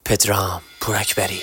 پدرام پوراکبری.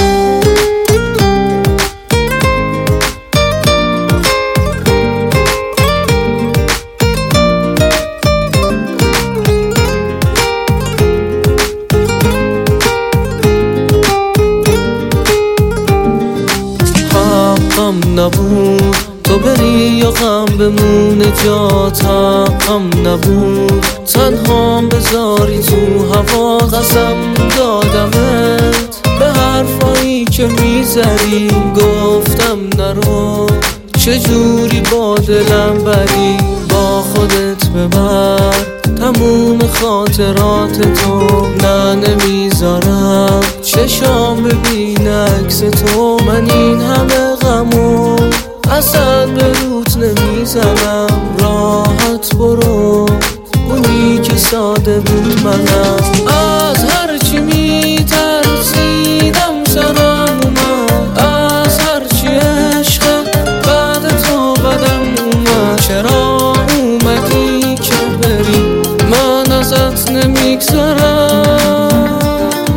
حقم نبود تو بری یا غم بمونه جات، حقم نبود تنهام بذاری تو هوا. قسم دادمت به حرفایی که میزدی، گفتم نرو چجوری با دلم بری. با خودت ببر تموم خاطرات تو، نه نمیذارم چشام ببین عکس تو. من این همه غمو اصلا به روت نمیزنم، راحت برو اونی که ساده بود منم. از هرچی میترسیدم سرم اومد، از هرچی عشق بعد تو بدم اومد. چرا اومدی که بری من ازت نمیگذرم.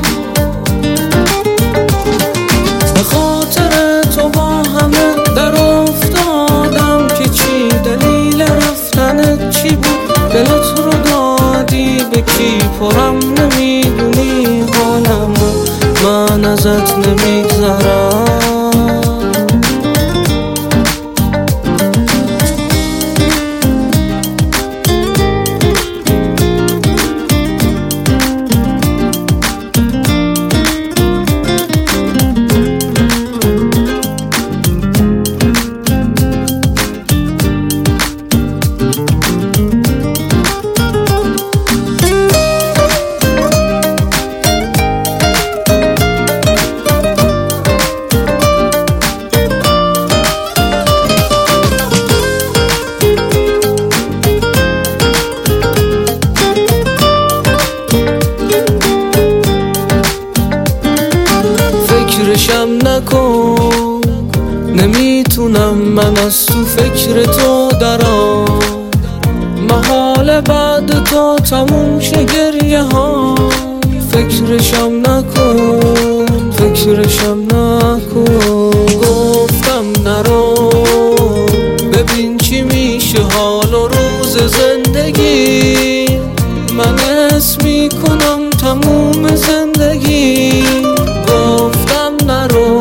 به خاطر تو با همه در افتادم که چی دلیل رفتنت چی بود. دلت رو دادی به کی پرم نمیدونی حالمو، من ازت نمیگذرم. فکرشم نکن نمیتونم من از تو فکر تو درام. محال بعد تو تموم شه گریه ها. فکرشم نکن فکرشم نکن. گفتم نرو ببین چی میشه حال و روز زندگی. من اسم میکنم تموم زندگی. گفتم نرو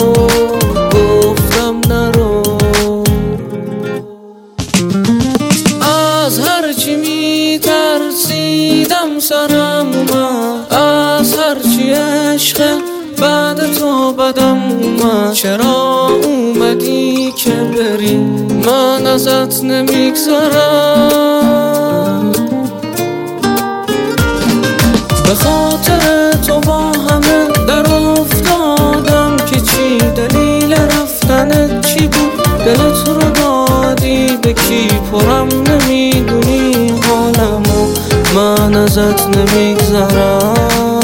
از هرچی میترسیدم سرم اومد، از هرچی عشق بعد تو بدم اومد. چرا اومدی که بری من ازت نمیگذرم. به خاطر تو با همه در افتادم که چی دلیل رفتنت چی بود. دلت رو دادی به کی پرم نمیدونی حالمو، من ازت نمیگذرم.